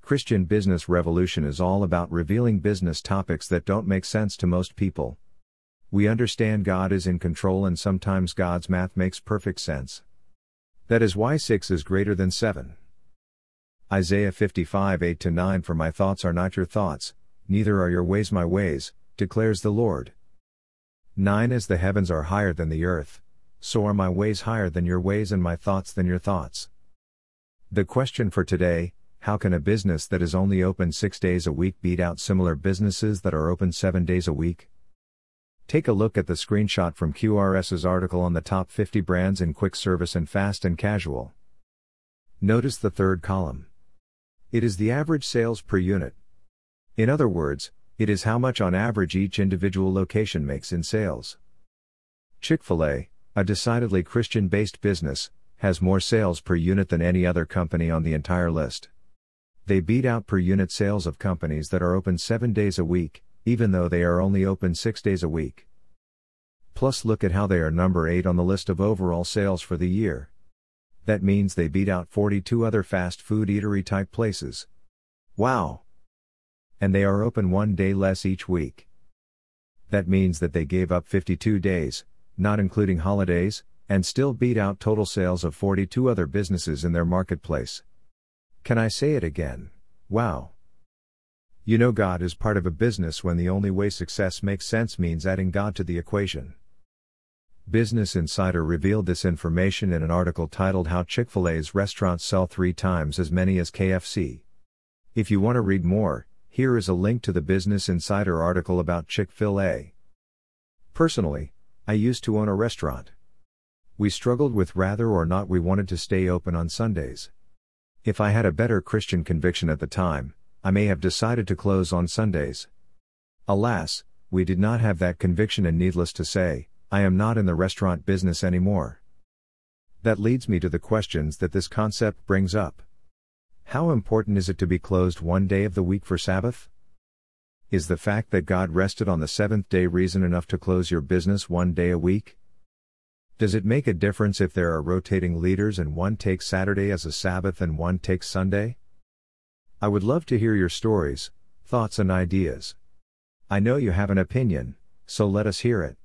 Christian Business Revolution is all about revealing business topics that don't make sense to most people. We understand God is in control and sometimes God's math makes perfect sense. That is why 6 is greater than 7. Isaiah 55 8-9 For my thoughts are not your thoughts, neither are your ways my ways, declares the Lord. 9 As the heavens are higher than the earth, so are my ways higher than your ways and my thoughts than your thoughts. The question for today: how can a business that is only open 6 days a week beat out similar businesses that are open 7 days a week? Take a look at the screenshot from QRS's article on the top 50 brands in quick service and fast and casual. Notice the third column. It is the average sales per unit. In other words, it is how much on average each individual location makes in sales. Chick-fil-A, a decidedly Christian-based business, has more sales per unit than any other company on the entire list. They beat out per unit sales of companies that are open 7 days a week, even though they are only open 6 days a week. Plus look at how they are number 8 on the list of overall sales for the year. That means they beat out 42 other fast food eatery type places. Wow! And they are open 1 day less each week. That means that they gave up 52 days, not including holidays, and still beat out total sales of 42 other businesses in their marketplace. Can I say it again? Wow! You know God is part of a business when the only way success makes sense means adding God to the equation. Business Insider revealed this information in an article titled How Chick-fil-A's Restaurants Sell 3 times as Many as KFC. If you want to read more, here is a link to the Business Insider article about Chick-fil-A. Personally, I used to own a restaurant. We struggled with whether or not we wanted to stay open on Sundays. If I had a better Christian conviction at the time, I may have decided to close on Sundays. Alas, we did not have that conviction, and needless to say, I am not in the restaurant business anymore. That leads me to the questions that this concept brings up. How important is it to be closed 1 day of the week for Sabbath? Is the fact that God rested on the 7th day reason enough to close your business 1 day a week? Does it make a difference if there are rotating leaders and one takes Saturday as a Sabbath and one takes Sunday? I would love to hear your stories, thoughts and ideas. I know you have an opinion, so let us hear it.